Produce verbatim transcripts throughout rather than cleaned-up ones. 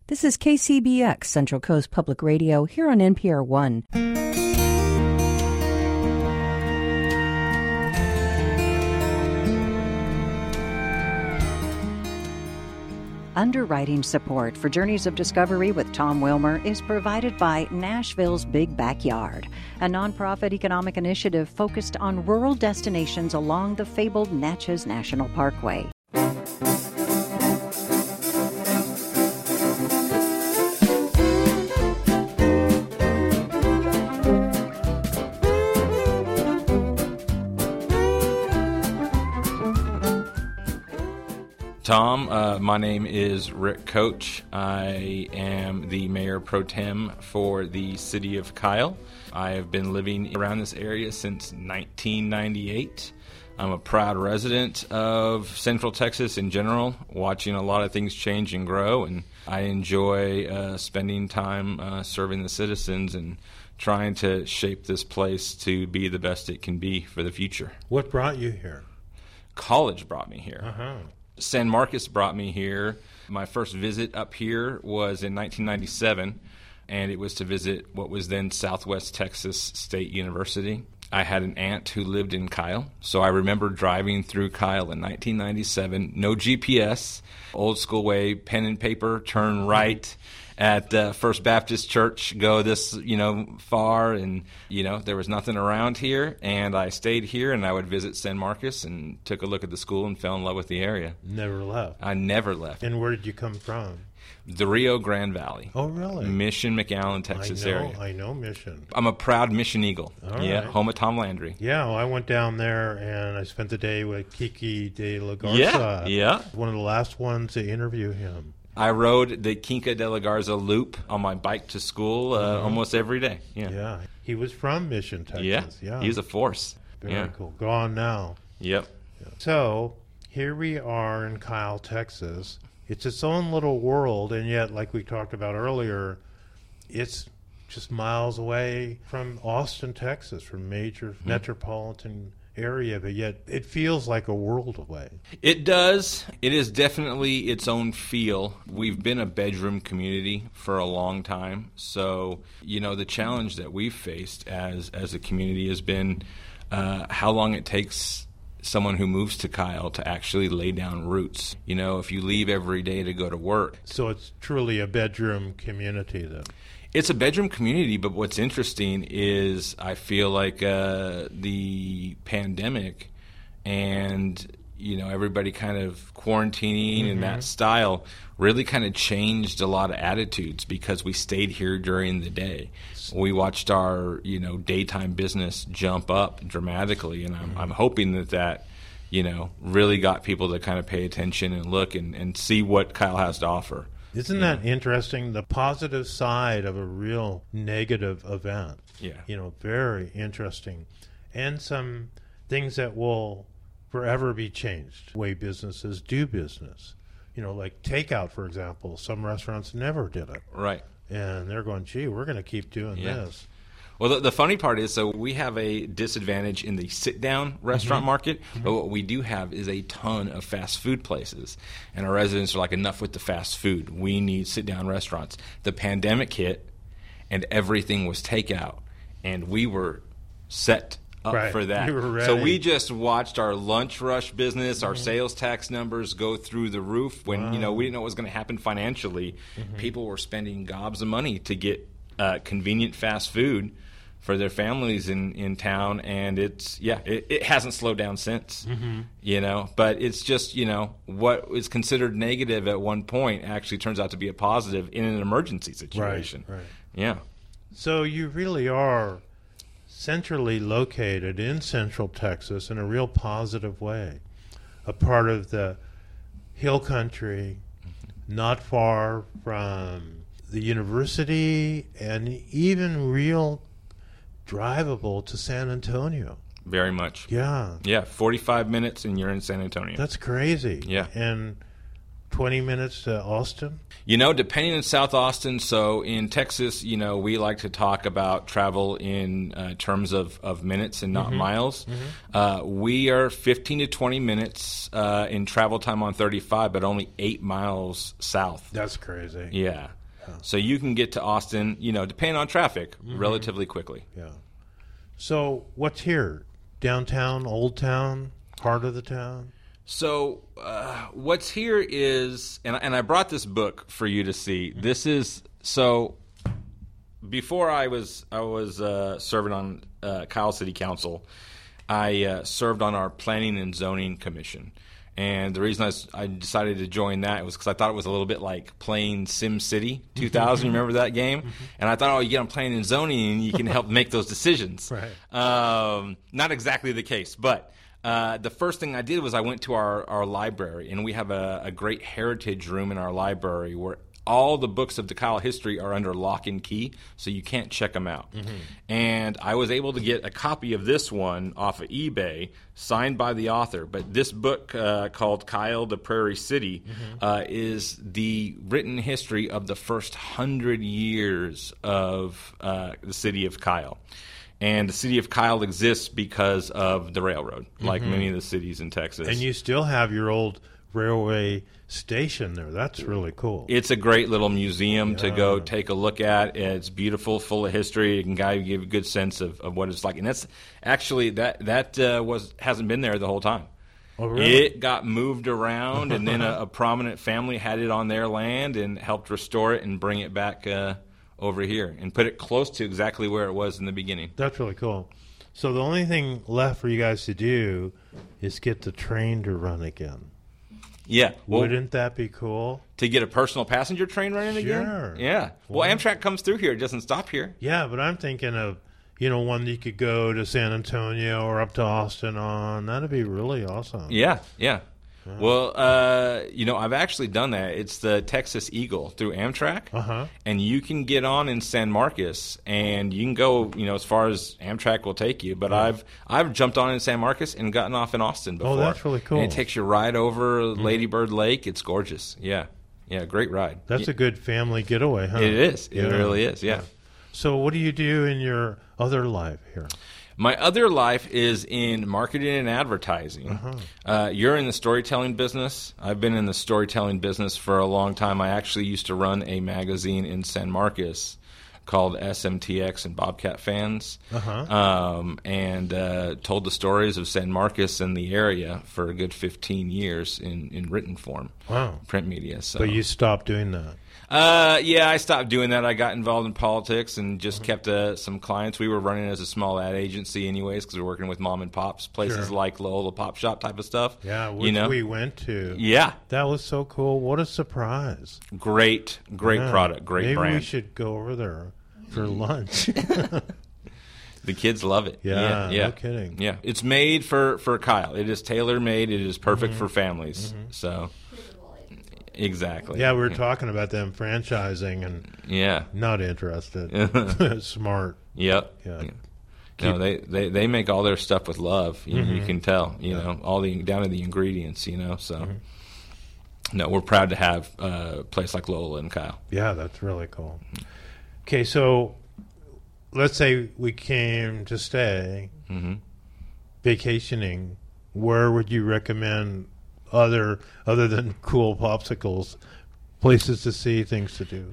This is K C B X, Central Coast Public Radio, here on N P R One. Underwriting support for Journeys of Discovery with Tom Wilmer is provided by Nashville's Big Backyard, a nonprofit economic initiative focused on rural destinations along the fabled Natchez National Parkway. Tom, uh, my name is Rick Coach. I am the Mayor Pro Tem for the City of Kyle. I have been living around this area since nineteen ninety-eight. I'm a proud resident of Central Texas in general, watching a lot of things change and grow, and I enjoy uh, spending time uh, serving the citizens and trying to shape this place to be the best it can be for the future. What brought you here? College brought me here. Uh-huh. San Marcos brought me here. My first visit up here was in nineteen ninety-seven, and it was to visit what was then Southwest Texas State University. I had an aunt who lived in Kyle, so I remember driving through Kyle in nineteen ninety-seven. No G P S, old school way, pen and paper, turn right at uh, First Baptist Church, go this, you know, far, and, you know, there was nothing around here, and I stayed here, and I would visit San Marcos and took a look at the school and fell in love with the area. Never left. I never left. And where did you come from? The Rio Grande Valley. Oh, really? Mission, McAllen, Texas I know, area. I know Mission. I'm a proud Mission Eagle. All yeah, right. home of Tom Landry. Yeah, well, I went down there and I spent the day with Kiki de la Garza. Yeah, yeah. One of the last ones to interview him. I rode the Quinca de la Garza loop on my bike to school uh, mm-hmm. almost every day. Yeah. Yeah. He was from Mission, Texas. Yeah. yeah. He's a force. Very yeah. cool. Gone now. Yep. Yeah. So here we are in Kyle, Texas. It's its own little world, and yet, like we talked about earlier, it's just miles away from Austin, Texas, from major mm-hmm. metropolitan area, but yet it feels like a world away. It does. It is definitely its own feel. We've been a bedroom community for a long time, so you know the challenge that we've faced as as a community has been uh, how long it takes someone who moves to Kyle to actually lay down roots. You know, if you leave every day to go to work. So it's truly a bedroom community then. It's a bedroom community, but what's interesting is I feel like uh, the pandemic and, you know, everybody kind of quarantining mm-hmm. and that style really kind of changed a lot of attitudes because we stayed here during the day. We watched our, you know, daytime business jump up dramatically, and I'm, mm-hmm. I'm hoping that that, you know, really got people to kind of pay attention and look and, and see what Kyle has to offer. Isn't that interesting? The positive side of a real negative event. Yeah. You know, very interesting. And some things that will forever be changed, the way businesses do business. You know, like takeout, for example. Some restaurants never did it. Right. And they're going, gee, we're going to keep doing yeah. this. Well, the, the funny part is, so we have a disadvantage in the sit-down restaurant mm-hmm. market, mm-hmm. but what we do have is a ton of fast food places. And our residents are like, enough with the fast food. We need sit-down restaurants. The pandemic hit, and everything was takeout, and we were set up right. for that. You were ready. So we just watched our lunch rush business, mm-hmm. our sales tax numbers go through the roof. When wow. you know we didn't know what was going to happen financially, mm-hmm. people were spending gobs of money to get uh, convenient fast food for their families in, in town, and it's yeah it, it hasn't slowed down since mm-hmm. you know but it's just you know what is considered negative at one point actually turns out to be a positive in an emergency situation. Right, right. Yeah. So you really are centrally located in Central Texas in a real positive way, a part of the hill country, mm-hmm. not far from the university, and even real drivable to San Antonio. Very much. Yeah. Yeah, forty-five minutes and you're in San Antonio. That's crazy. Yeah. And twenty minutes to Austin? You know, depending on South Austin, so in Texas, you know, we like to talk about travel in uh, terms of, of minutes and not mm-hmm. miles. Mm-hmm. Uh, we are fifteen to twenty minutes uh, in travel time on thirty-five, but only eight miles south. That's crazy. Yeah. yeah. So you can get to Austin, you know, depending on traffic, mm-hmm. relatively quickly. Yeah. So what's here? Downtown, Old Town, heart of the town? So uh, what's here is, and, and I brought this book for you to see. This is, so before I was I was uh, serving on uh, Kyle City Council, I uh, served on our Planning and Zoning Commission. And the reason I, was, I decided to join that was because I thought it was a little bit like playing Sim City two thousand. Remember that game? Mm-hmm. And I thought, oh, you get on Planning and Zoning and you can help make those decisions. Right. Um, not exactly the case, but... Uh, the first thing I did was I went to our, our library, and we have a, a great heritage room in our library where all the books of DeKalb history are under lock and key, so you can't check them out. Mm-hmm. And I was able to get a copy of this one off of eBay, signed by the author. But this book uh, called Kyle, the Prairie City, mm-hmm. uh, is the written history of the first hundred years of uh, the city of Kyle. And the city of Kyle exists because of the railroad, like mm-hmm. many of the cities in Texas. And you still have your old railway station there. That's really cool. It's a great little museum yeah. to go take a look at. It's beautiful, full of history. It can give you a good sense of, of what it's like. And that's actually, that that uh, was hasn't been there the whole time. Oh, really? It got moved around, and then a, a prominent family had it on their land and helped restore it and bring it back uh, over here and put it close to exactly where it was in the beginning. That's really cool. So the only thing left for you guys to do is get the train to run again. Yeah. Well, wouldn't that be cool? To get a personal passenger train running sure. again? Sure. Yeah. Well, well, Amtrak comes through here. It doesn't stop here. Yeah, but I'm thinking of, you know, one that you could go to San Antonio or up to Austin on. That'd be really awesome. Yeah, yeah. Wow. Well, uh, you know, I've actually done that. It's the Texas Eagle through Amtrak, uh-huh. and you can get on in San Marcos, and you can go, you know, as far as Amtrak will take you. But yeah. I've I've jumped on in San Marcos and gotten off in Austin before. Oh, that's really cool. And it takes you right over mm-hmm. Lady Bird Lake. It's gorgeous. Yeah, yeah, great ride. That's yeah. a good family getaway, huh? It is. It yeah. really is. Yeah. yeah. So, what do you do in your other life here? My other life is in marketing and advertising. Uh-huh. Uh, you're in the storytelling business. I've been in the storytelling business for a long time. I actually used to run a magazine in San Marcos called S M T X and Bobcat Fans, uh-huh. um, and uh, told the stories of San Marcos and the area for a good fifteen years in, in written form, wow. print media. So. But you stopped doing that. Uh, yeah, I stopped doing that. I got involved in politics and just mm-hmm. kept uh, some clients. We were running as a small ad agency anyways because we were working with mom and pops, places sure. like Lola Pop Shop type of stuff. Yeah, which you know? we went to. Yeah. That was so cool. What a surprise. Great, great yeah. product, great Maybe brand. Maybe we should go over there for lunch. The kids love it. Yeah, yeah, yeah. No kidding. Yeah, it's made for, for Kyle. It is tailor-made. It is perfect mm-hmm. for families. Mm-hmm. So... Exactly. Yeah, we were yeah. talking about them franchising and yeah, not interested. Smart. Yep. Yeah. yeah. No, they, they, they make all their stuff with love. You, mm-hmm. you can tell. You yeah. know, all the down to the ingredients. You know, so mm-hmm. no, we're proud to have uh, a place like Lola and Kyle. Yeah, that's really cool. Okay, so let's say we came to stay, mm-hmm. vacationing. Where would you recommend? Other other than cool popsicles, places to see, things to do.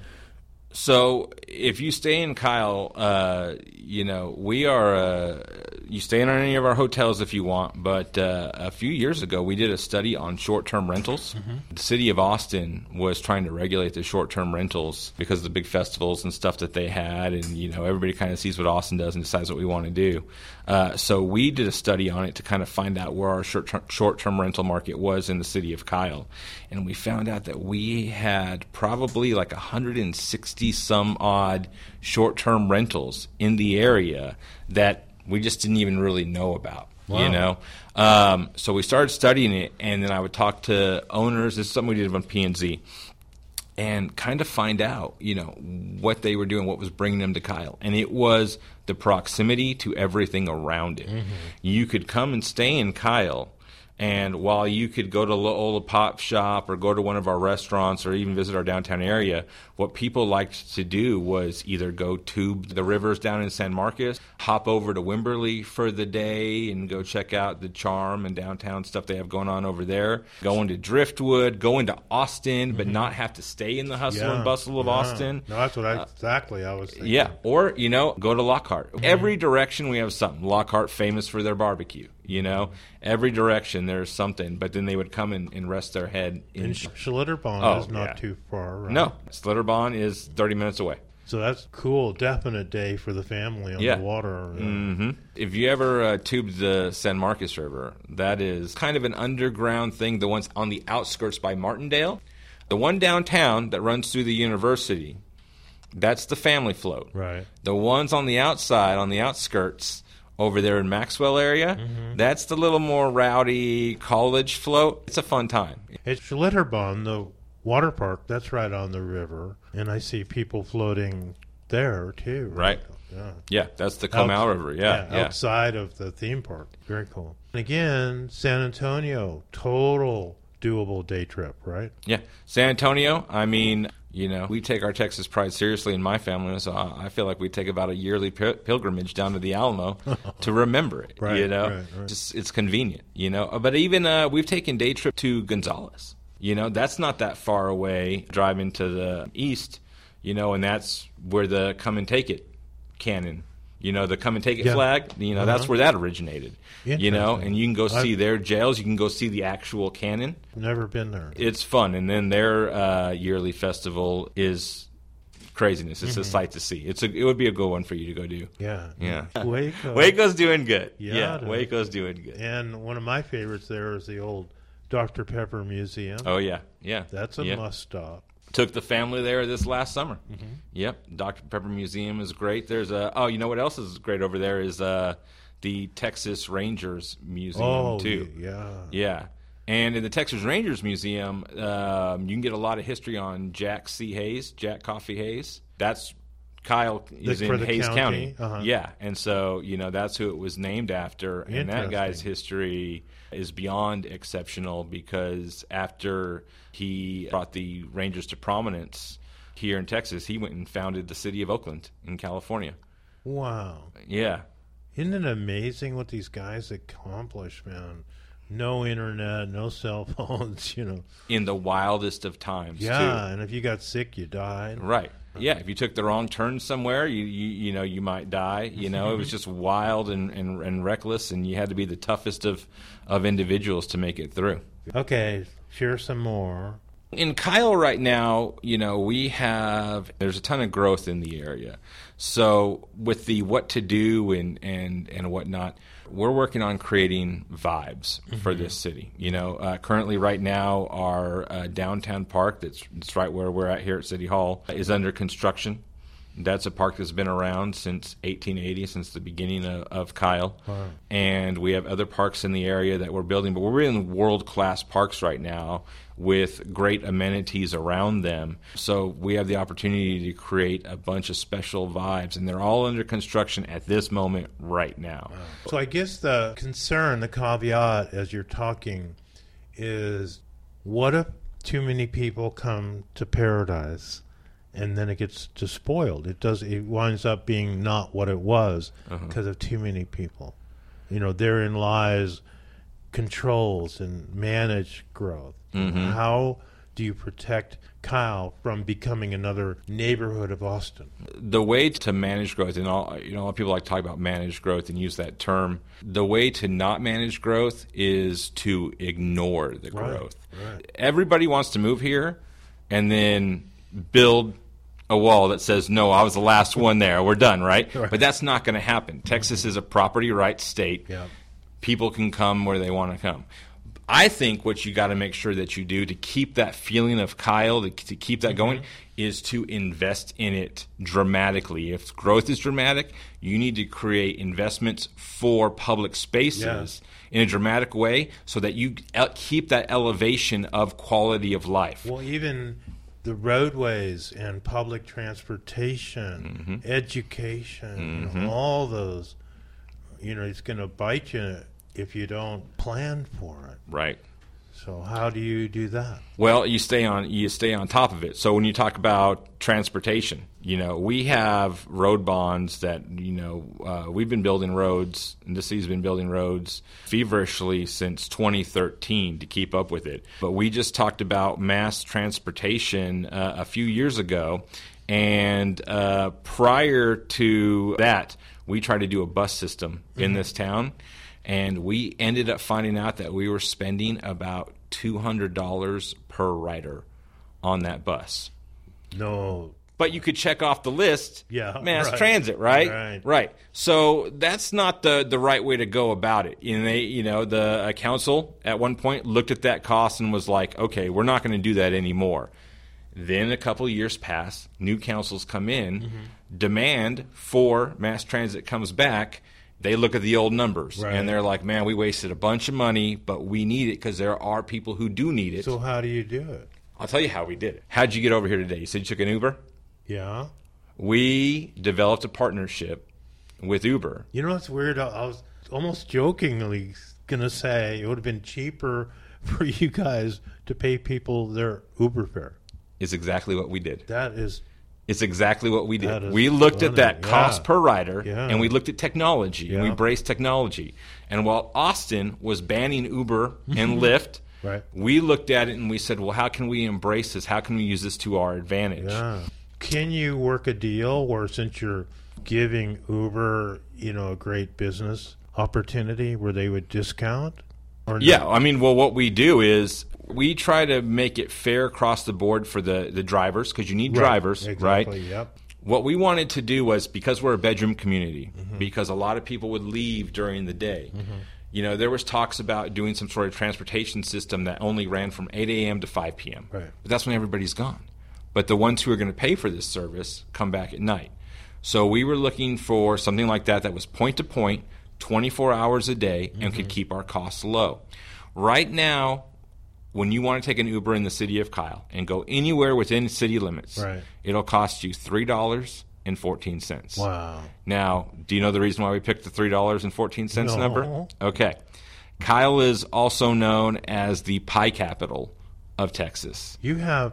So if you stay in Kyle, uh, you know, we are, uh, you stay in any of our hotels if you want, but uh, a few years ago we did a study on short-term rentals. Mm-hmm. The city of Austin was trying to regulate the short-term rentals because of the big festivals and stuff that they had, and, you know, everybody kind of sees what Austin does and decides what we want to do. Uh, so we did a study on it to kind of find out where our short-term, short-term rental market was in the city of Kyle, and we found out that we had probably like one hundred sixty some odd short-term rentals in the area that we just didn't even really know about. Wow. You know, um, so we started studying it, and then I would talk to owners. This is something we did on P and Z, and kind of find out, you know, what they were doing, what was bringing them to Kyle, and it was the proximity to everything around it. Mm-hmm. You could come and stay in Kyle. And while you could go to Lola Pop Shop or go to one of our restaurants or even visit our downtown area, what people liked to do was either go tube the rivers down in San Marcos, hop over to Wimberley for the day and go check out the charm and downtown stuff they have going on over there, go into Driftwood, go into Austin, mm-hmm. but not have to stay in the hustle yeah, and bustle of yeah. Austin. No, that's what I, exactly I was thinking. Yeah, or, you know, go to Lockhart. Mm-hmm. Every direction we have something. Lockhart, famous for their barbecue. You know, every direction there's something, but then they would come and, and rest their head. In and Schlitterbahn oh, is not yeah. too far, right? No, Schlitterbahn is thirty minutes away. So that's cool, definite day for the family on yeah. the water. Yeah. Mm-hmm. If you ever uh, tubed the San Marcos River, that is kind of an underground thing, the ones on the outskirts by Martindale. The one downtown that runs through the university, that's the family float. Right. The ones on the outside, on the outskirts, over there in Maxwell area, mm-hmm. that's the little more rowdy college float. It's a fun time. At Schlitterbahn, the water park, that's right on the river, and I see people floating there too. Right. Yeah, yeah that's the Comal Out, River. Yeah, yeah, yeah, outside of the theme park. Very cool. And again, San Antonio, total doable day trip, right? Yeah. San Antonio, I mean, you know, we take our Texas pride seriously in my family, so I feel like we take about a yearly pilgrimage down to the Alamo to remember it, right, you know. Right, right. Just it's convenient, you know. But even uh, we've taken day trip to Gonzales. You know, that's not that far away, driving to the east, you know, and that's where the Come and Take It cannon, you know, the Come and Take It yeah. flag, you know, uh-huh. that's where that originated, you know, and you can go see I've, their jails, you can go see the actual cannon. Never been there. It's fun, and then their uh, yearly festival is craziness. It's mm-hmm. a sight to see. It's a, it would be a good one for you to go do. Yeah. Yeah. Waco. Waco's doing good. Yeah, yeah Waco's doing good. And one of my favorites there is the old Doctor Pepper Museum. Oh, yeah. Yeah. That's a yeah. must stop. Took the family there this last summer. Mm-hmm. Yep. Doctor Pepper Museum is great. There's a, oh, you know what else is great over there is uh, the Texas Rangers Museum, oh, too. yeah. Yeah. And in the Texas Rangers Museum, um, you can get a lot of history on Jack C. Hayes, Jack Coffee Hayes. That's Kyle is the, in the Hayes county. County. Uh-huh. Yeah. And so, you know, that's who it was named after. And that guy's history is beyond exceptional because after he brought the Rangers to prominence here in Texas, he went and founded the city of Oakland in California. Wow. Yeah. Isn't it amazing what these guys accomplish, man? No internet, no cell phones, you know. In the wildest of times, yeah, too. Yeah, and if you got sick, you died. Right. Yeah, if you took the wrong turn somewhere, you you, you know, you might die. You know, it was just wild and, and, and reckless, and you had to be the toughest of, of individuals to make it through. Okay, share some more. In Kyle right now, you know, we have, there's a ton of growth in the area. So with the what to do and, and, and whatnot, we're working on creating vibes mm-hmm. for this city. You know, uh, currently right now our uh, downtown park, that's, that's right where we're at here at City Hall, is under construction. That's a park that's been around since eighteen eighty, since the beginning of, of Kyle. Wow. And we have other parks in the area that we're building, but we're in world-class parks right now with great amenities around them. So we have the opportunity to create a bunch of special vibes, and they're all under construction at this moment right now. Wow. So I guess the concern, the caveat as you're talking is, what if too many people come to Paradise? And then it gets just spoiled. It does. It winds up being not what it was because uh-huh. of too many people. You know, therein lies controls and manage growth. Mm-hmm. How do you protect Kyle from becoming another neighborhood of Austin? The way to manage growth, and all you know, a lot of people like to talk about managed growth and use that term. The way to not manage growth is to ignore the right. growth. Right. Everybody wants to move here, and then build a wall that says, no, I was the last one there, we're done, right? right. But that's not going to happen. Texas is a property rights state. Yep. People can come where they want to come. I think what you got to make sure that you do to keep that feeling of Kyle, to, to keep that mm-hmm. going, is to invest in it dramatically. If growth is dramatic, you need to create investments for public spaces yeah. in a dramatic way so that you keep that elevation of quality of life. Well, even the roadways and public transportation, mm-hmm. education, mm-hmm. you know, all those, you know, it's going to bite you if you don't plan for it. Right. So how do you do that? Well, you stay on you stay on top of it. So when you talk about transportation, you know, we have road bonds that, you know, uh, we've been building roads, and the city's been building roads feverishly since twenty thirteen to keep up with it. But we just talked about mass transportation uh, a few years ago, and uh, prior to that, we tried to do a bus system mm-hmm. in this town. And we ended up finding out that we were spending about two hundred dollars per rider on that bus. No. But you could check off the list, yeah, mass right. transit, right? Right. Right. So that's not the, the right way to go about it. And they, you know, the uh, council at one point looked at that cost and was like, okay, we're not going to do that anymore. Then a couple of years pass, new councils come in, mm-hmm. demand for mass transit comes back. They look at the old numbers, right. and they're like, man, we wasted a bunch of money, but we need it because there are people who do need it. So how do you do it? I'll tell you how we did it. How'd you get over here today? You said you took an Uber? Yeah. We developed a partnership with Uber. You know what's weird? I was almost jokingly going to say it would have been cheaper for you guys to pay people their Uber fare. It's exactly what we did. That is It's exactly what we did. That We looked funny. at that cost yeah. per rider, yeah. and we looked at technology, yeah. and we embraced technology. And while Austin was banning Uber and Lyft, right. we looked at it and we said, well, how can we embrace this? How can we use this to our advantage? Yeah. Can you work a deal where, since you're giving Uber, you know, a great business opportunity, where they would discount? Or Yeah, not? I mean, well, what we do is we try to make it fair across the board for the, the drivers, because you need right. drivers, exactly. right? Yep. What we wanted to do was, because we're a bedroom community, mm-hmm. because a lot of people would leave during the day, mm-hmm. you know, there was talks about doing some sort of transportation system that only ran from eight a.m. to five p.m. Right. But that's when everybody's gone. But the ones who are going to pay for this service come back at night. So we were looking for something like that that was point-to-point, twenty-four hours a day, and mm-hmm. could keep our costs low. Right now, when you want to take an Uber in the city of Kyle and go anywhere within city limits, right. it'll cost you three dollars and fourteen cents. Wow. Now, do you know the reason why we picked the three dollars and fourteen cents no. number? Okay. Kyle is also known as the pie capital of Texas. You have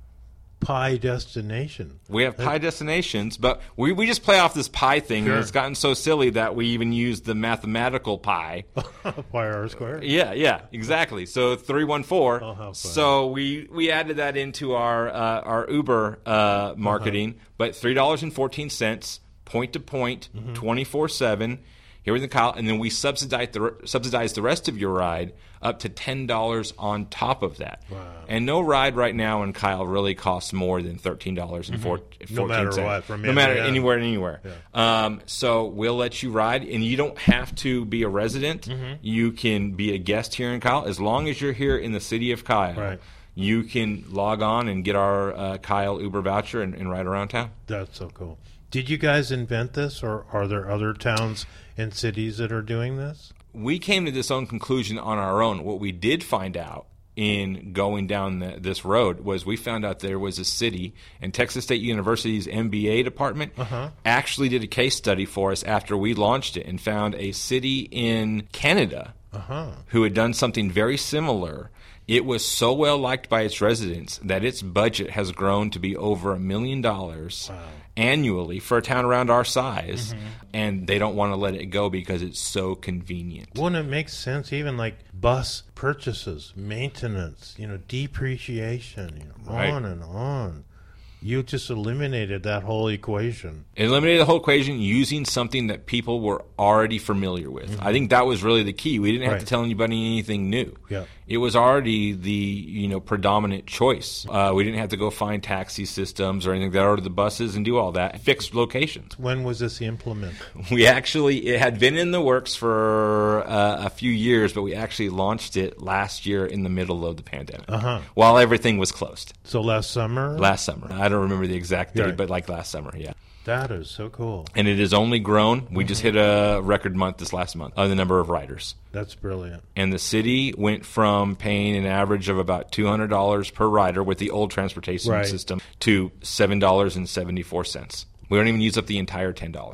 pie destination. We have pie destinations, but we, we just play off this pie thing, Sure. and it's gotten so silly that we even use the mathematical pi. Pi r squared. Yeah, yeah, exactly. So three one four. Oh, how funny. So we we added that into our uh, our Uber uh, marketing, uh-huh. but three dollars and fourteen cents, point to point, twenty four seven. Here in the Kyle, and then we subsidize the subsidize the rest of your ride up to ten dollars on top of that. Wow. And no ride right now in Kyle really costs more than thirteen dollars and fourteen cents. No matter what, from no matter end. anywhere, anywhere. Yeah. Um, so we'll let you ride, and you don't have to be a resident. Mm-hmm. You can be a guest here in Kyle as long as you're here in the city of Kyle. Right. You can log on and get our uh, Kyle Uber voucher and, and ride around town. That's so cool. Did you guys invent this, or are there other towns and cities that are doing this? We came to this own conclusion on our own. What we did find out in going down the, this road was we found out there was a city, and Texas State University's M B A department uh-huh. actually did a case study for us after we launched it and found a city in Canada uh-huh. who had done something very similar. It was so well liked by its residents that its budget has grown to be over a million dollars wow. annually for a town around our size, mm-hmm. and they don't want to let it go because it's so convenient. Wouldn't it make sense, even like bus purchases, maintenance, you know, depreciation, you know, Right. on and on? You just eliminated that whole equation. Eliminated the whole equation using something that people were already familiar with. Mm-hmm. I think that was really the key. We didn't have right. to tell anybody anything new. Yeah. It was already the you know predominant choice. Uh, we didn't have to go find taxi systems or anything that ordered the buses and do all that. Fixed locations. When was this implemented? We actually, it had been in the works for uh, a few years, but we actually launched it last year in the middle of the pandemic, Uh-huh. while everything was closed. So last summer? Last summer. I don't remember the exact date, Right. but like last summer, yeah. That is so cool. And it has only grown. We just hit a record month this last month on the number of riders. That's brilliant. And the city went from paying an average of about two hundred dollars per rider with the old transportation Right. system to seven dollars and seventy-four cents. We don't even use up the entire ten dollars.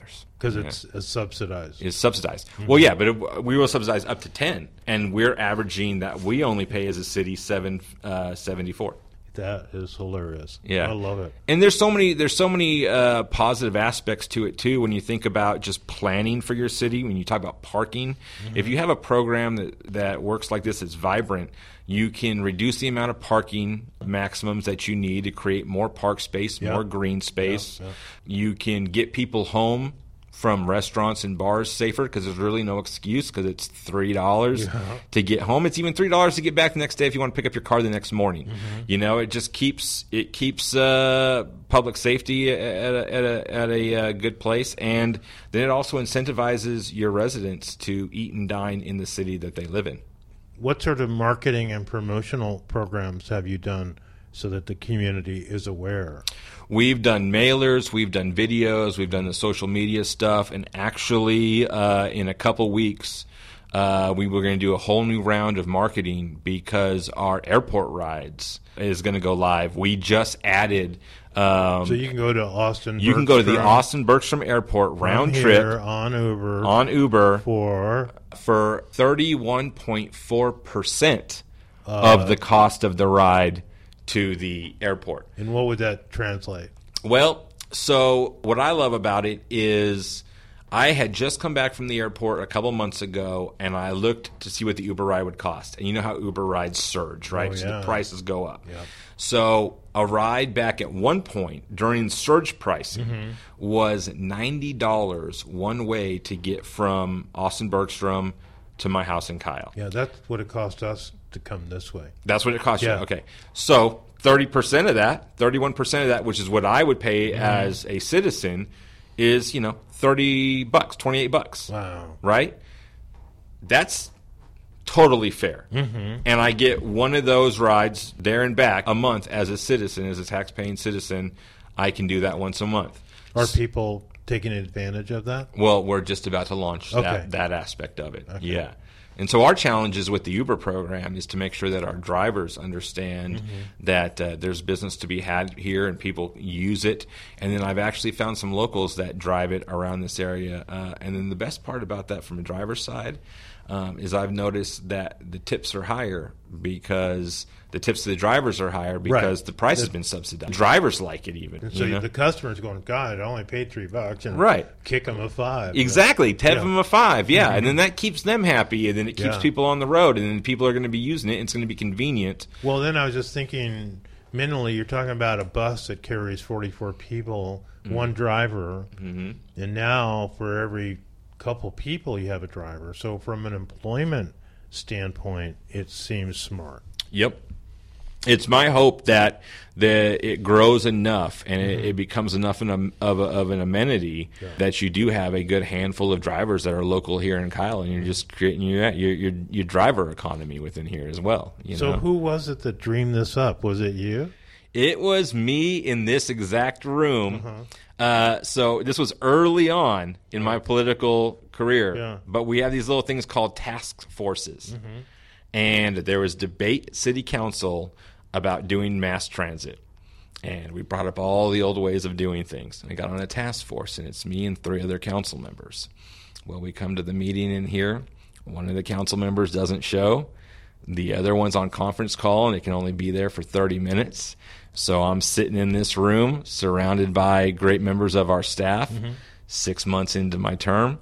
because it's yeah. subsidized. It's subsidized. Mm-hmm. Well, yeah, but it, we will subsidize up to ten, and we're averaging that we only pay as a city seven uh, seventy four. That is hilarious. Yeah, I love it. And there's so many there's so many uh, positive aspects to it too. When you think about just planning for your city, when you talk about parking, mm-hmm. if you have a program that that works like this, it's vibrant. You can reduce the amount of parking maximums that you need to create more park space, yep. more green space. Yep, yep. You can get people home from restaurants and bars safer because there's really no excuse because it's three dollars yeah. to get home. It's even three dollars to get back the next day if you want to pick up your car the next morning. Mm-hmm. You know, it just keeps it keeps uh, public safety at a, at a, at a uh, good place, and then it also incentivizes your residents to eat and dine in the city that they live in. What sort of marketing and promotional programs have you done so that the community is aware? We've done mailers, we've done videos, we've done the social media stuff, and actually uh, in a couple weeks uh, we were going to do a whole new round of marketing because our airport rides is going to go live. We just added... Um, so you can go to Austin You Bergstrom, can go to the Austin Bergstrom Airport round trip on Uber on Uber for for thirty-one point four percent uh, of the cost of the ride to the airport. And what would that translate? Well, so what I love about it is I had just come back from the airport a couple months ago, and I looked to see what the Uber ride would cost. And you know how Uber rides surge, right? Oh, yeah. So the prices go up. Yep. So a ride back at one point during surge pricing mm-hmm. was ninety dollars one way to get from Austin Bergstrom to my house in Kyle. Yeah, that's what it cost us to come this way. That's what it cost yeah. you? Okay. So thirty percent of that, thirty-one percent of that, which is what I would pay mm-hmm. as a citizen, is, you know, thirty bucks, twenty-eight bucks. Wow. Right? That's totally fair. Mm-hmm. And I get one of those rides there and back a month as a citizen, as a tax-paying citizen. I can do that once a month. Are people taking advantage of that? Well, we're just about to launch okay. that, that aspect of it. Okay. Yeah. And so our challenges with the Uber program is to make sure that our drivers understand mm-hmm. that uh, there's business to be had here and people use it. And then I've actually found some locals that drive it around this area. Uh, and then the best part about that from a driver's side um, is I've noticed that the tips are higher because the tips to the drivers are higher because right. the price the, has been subsidized. Drivers like it even. And so you know? the customer's going, God, I only paid three bucks, and right. kick them a five. Exactly, tip yeah. them a five, yeah, Mm-hmm. and then that keeps them happy, and then it keeps yeah. people on the road, and then people are going to be using it, and it's going to be convenient. Well, then I was just thinking, mentally, you're talking about a bus that carries forty-four people, mm-hmm. one driver, mm-hmm. and now for every couple people you have a driver. So from an employment standpoint, it seems smart. Yep. It's my hope that the, it grows enough and mm-hmm. it, it becomes enough of, a, of, a, of an amenity yeah. that you do have a good handful of drivers that are local here in Kyle, and you're just creating your your your, your driver economy within here as well. You so know? Who was it that dreamed this up? Was it you? It was me in this exact room. Uh-huh. Uh, so this was early on in my political career, yeah. but we have these little things called task forces. Mm-hmm. And there was debate at city council about doing mass transit. And we brought up all the old ways of doing things. And I got on a task force, and it's me and three other council members. Well, we come to the meeting in here. One of the council members doesn't show. The other one's on conference call, and it can only be there for thirty minutes. So I'm sitting in this room surrounded by great members of our staff, mm-hmm. six months into my term.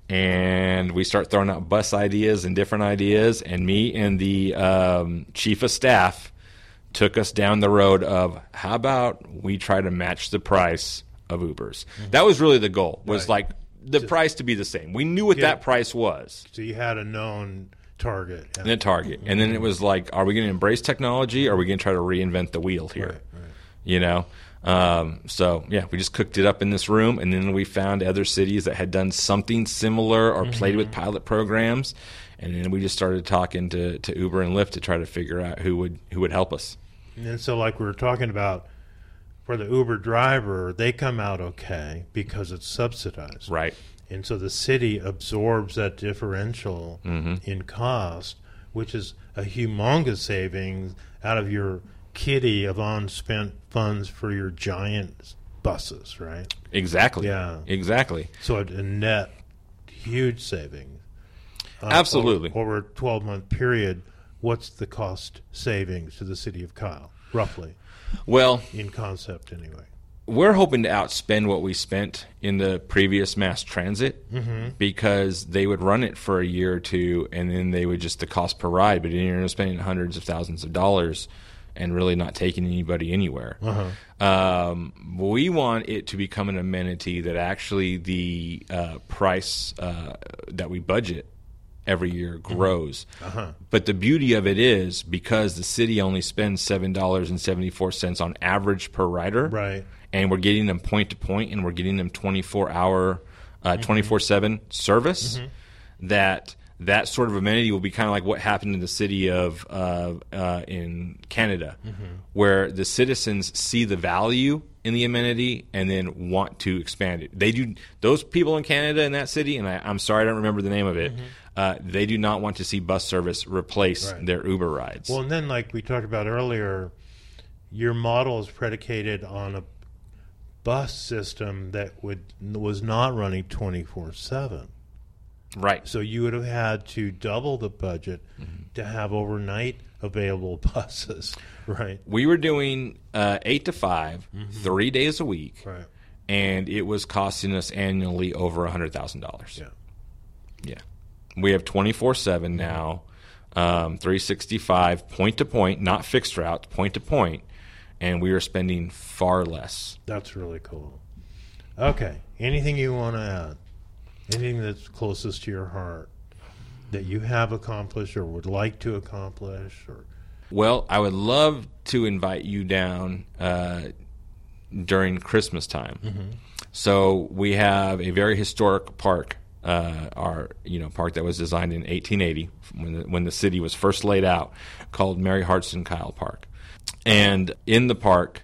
And we start throwing out bus ideas and different ideas. And me and the um, chief of staff took us down the road of how about we try to match the price of Ubers. Mm-hmm. That was really the goal, was right. like the so, price to be the same. We knew what yeah. that price was. So you had a known target. Yeah. And a target. And then it was like, are we going to embrace technology, or are we going to try to reinvent the wheel here? Right, right. You know? Um, so, yeah, we just cooked it up in this room, and then we found other cities that had done something similar or mm-hmm. played with pilot programs, and then we just started talking to, to Uber and Lyft to try to figure out who would who would help us. And then so like we were talking about, for the Uber driver, they come out okay because it's subsidized. Right. And so the city absorbs that differential mm-hmm. in cost, which is a humongous savings out of your kitty of unspent funds for your giant buses, right? Exactly. Yeah. Exactly. So a, a net huge savings. Uh, Absolutely. Over, over a twelve-month period, what's the cost savings to the city of Kyle, roughly? Well, in concept, anyway. We're hoping to outspend what we spent in the previous mass transit Mm-hmm. because they would run it for a year or two, and then they would just the cost per ride, but you're spending hundreds of thousands of dollars and really not taking anybody anywhere. Uh-huh. Um, we want it to become an amenity that actually the uh, price uh, that we budget every year grows. Uh-huh. But the beauty of it is because the city only spends seven dollars and seventy-four cents on average per rider, Right. and we're getting them point to point, and we're getting them twenty-four hour, uh, twenty-four seven service, Mm-hmm. that that sort of amenity will be kind of like what happened in the city of uh, uh, in Canada, Mm-hmm. where the citizens see the value in the amenity and then want to expand it. They do. Those people in Canada in that city, and I, I'm sorry I don't remember the name of it, Mm-hmm. uh, they do not want to see bus service replace Right. their Uber rides. Well, and then, like we talked about earlier, your model is predicated on a bus system that would was not running twenty-four seven. right. So you would have had to double the budget to have overnight available buses, right? We were doing uh, eight to five, three days a week, Right. and it was costing us annually over a hundred thousand dollars. Yeah. Yeah, we have twenty-four seven now, um, three sixty-five point to point, not fixed routes, point to point, and we are spending far less. That's really cool. Okay. Anything you want to add? Anything that's closest to your heart that you have accomplished or would like to accomplish? Or Well, I would love to invite you down uh, during Christmas time. Mm-hmm. So we have a very historic park, uh, our you know park that was designed in eighteen eighty when the, when the city was first laid out, called Mary Hartston Kyle Park. And in the park,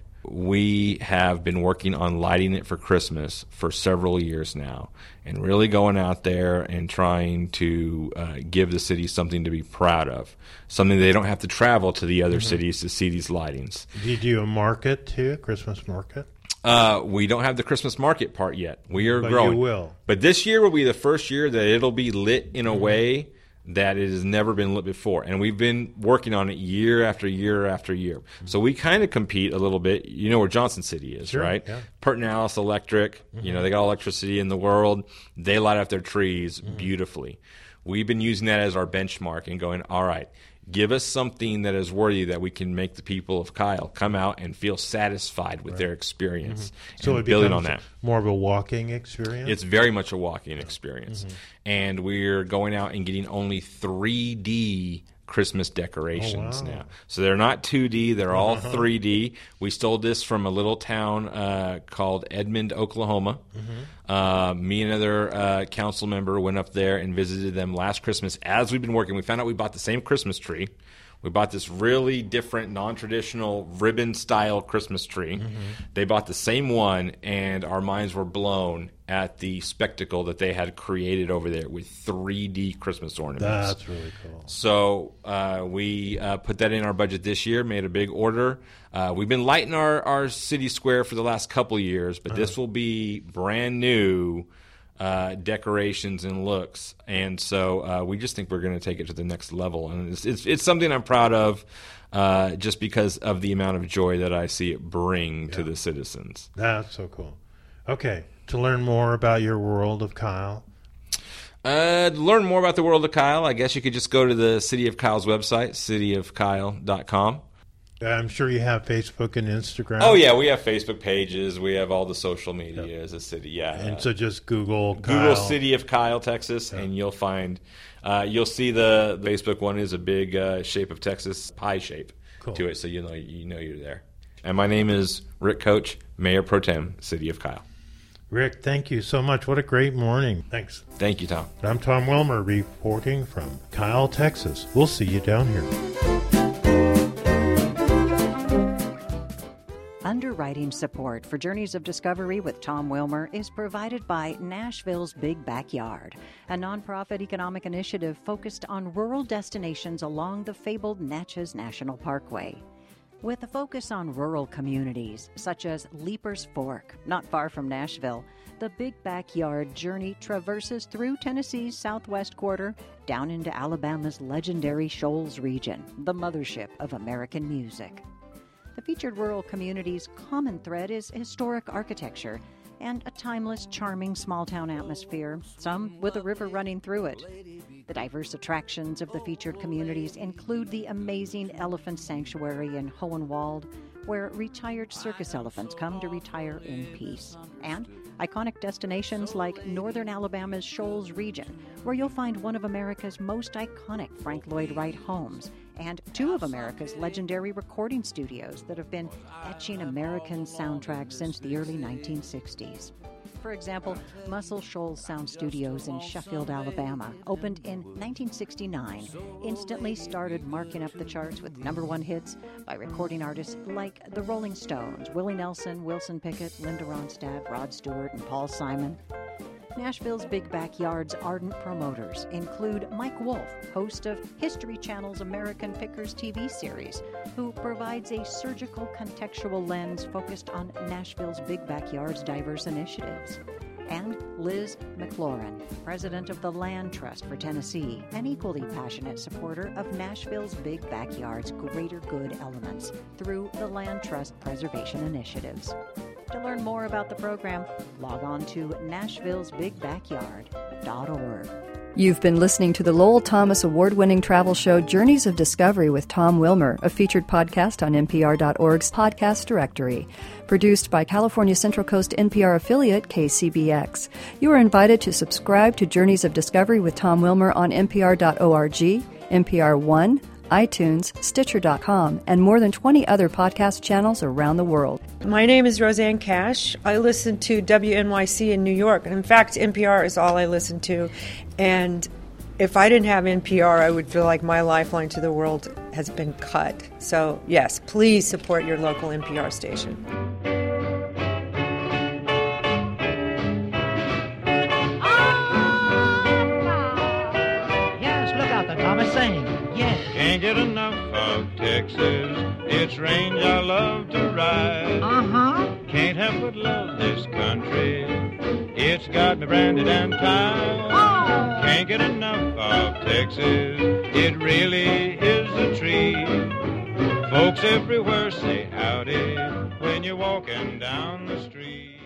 we have been working on lighting it for Christmas for several years now, and really going out there and trying to uh, give the city something to be proud of, something they don't have to travel to the other Mm-hmm. cities to see these lightings. do you do a market too, a Christmas market? Uh, we don't have the Christmas market part yet. We are But growing. you will. But this year will be the first year that it'll be lit in a way that it has never been lit before. And we've been working on it year after year after year. So we kind of compete a little bit. You know where Johnson City is, Sure, right? yeah. Pertinalis Electric, you know, they got all electricity in the world. They light up their trees beautifully. We've been using that as our benchmark and going, all right, give us something that is worthy that we can make the people of Kyle come out and feel satisfied with their experience. So and it building becomes on that. more of a walking experience? It's very much a walk-in experience. And we're going out and getting only three D Christmas decorations Oh, wow. now. So they're not two D, they're all three D. We stole this from a little town uh, called Edmond, Oklahoma. Uh, me and another uh, council member went up there and visited them last Christmas. As we've been working, we found out we bought the same Christmas tree. We bought this really different, non-traditional ribbon-style Christmas tree. They bought the same one, and our minds were blown at the spectacle that they had created over there with three D Christmas ornaments. That's really cool. So uh, we uh, put that in our budget this year, made a big order. Uh, we've been lighting our, our city square for the last couple of years, but this will be brand new uh, decorations and looks. And so uh, we just think we're going to take it to the next level. And it's, it's, it's something I'm proud of uh, just because of the amount of joy that I see it bring to the citizens. That's so cool. Okay. To learn more about your world of Kyle, Uh, to learn more about the world of Kyle, I guess you could just go to the City of Kyle's website, city of kyle dot com. I'm sure you have Facebook and Instagram. Oh, yeah, we have Facebook pages. We have all the social media as a city, yeah. And so just Google Google Kyle. City of Kyle, Texas, and you'll find, uh, you'll see the Facebook one is a big uh, shape of Texas, pie shape Cool. to it, so you know, you know you're there. And my name is Rick Coach, Mayor Pro Tem, City of Kyle. Rick, thank you so much. What a great morning. Thanks. Thank you, Tom. I'm Tom Wilmer reporting from Kyle, Texas. We'll see you down here. Underwriting support for Journeys of Discovery with Tom Wilmer is provided by Nashville's Big Backyard, a nonprofit economic initiative focused on rural destinations along the fabled Natchez National Parkway. With a focus on rural communities, such as Leapers Fork, not far from Nashville, the Big Backyard journey traverses through Tennessee's southwest quarter, down into Alabama's legendary Shoals region, the mothership of American music. The featured rural community's common thread is historic architecture and a timeless, charming small-town atmosphere, some with a river running through it. The diverse attractions of the featured communities include the amazing Elephant Sanctuary in Hohenwald, where retired circus elephants come to retire in peace, and iconic destinations like northern Alabama's Shoals region, where you'll find one of America's most iconic Frank Lloyd Wright homes, and two of America's legendary recording studios that have been etching American soundtracks since the early nineteen sixties. For example, Muscle Shoals Sound Studios in Sheffield, Alabama, opened in nineteen sixty-nine, instantly started marking up the charts with number one hits by recording artists like the Rolling Stones, Willie Nelson, Wilson Pickett, Linda Ronstadt, Rod Stewart, and Paul Simon. Nashville's Big Backyard's ardent promoters include Mike Wolf, host of History Channel's American Pickers T V series, who provides a surgical contextual lens focused on Nashville's Big Backyard's diverse initiatives. And Liz McLaurin, president of the Land Trust for Tennessee, an equally passionate supporter of Nashville's Big Backyard's greater good elements through the Land Trust preservation initiatives. To learn more about the program, log on to nashville's big backyard dot org. You've been listening to the Lowell Thomas award-winning travel show Journeys of Discovery with Tom Wilmer, a featured podcast on N P R dot org's podcast directory. Produced by California Central Coast N P R affiliate K C B X. You are invited to subscribe to Journeys of Discovery with Tom Wilmer on N P R dot org, N P R One, iTunes, Stitcher dot com, and more than twenty other podcast channels around the world. My name is Roseanne Cash. I listen to W N Y C in New York. And in fact, N P R is all I listen to. And if I didn't have N P R, I would feel like my lifeline to the world has been cut. So, yes, please support your local N P R station. Yes, look out, the Thomas saying. Can't get enough of Texas, its range I love to ride. Uh-huh. Can't help but love this country, it's got me branded and tied. Oh. Can't get enough of Texas, it really is a treat. Folks everywhere say howdy when you're walking down the street.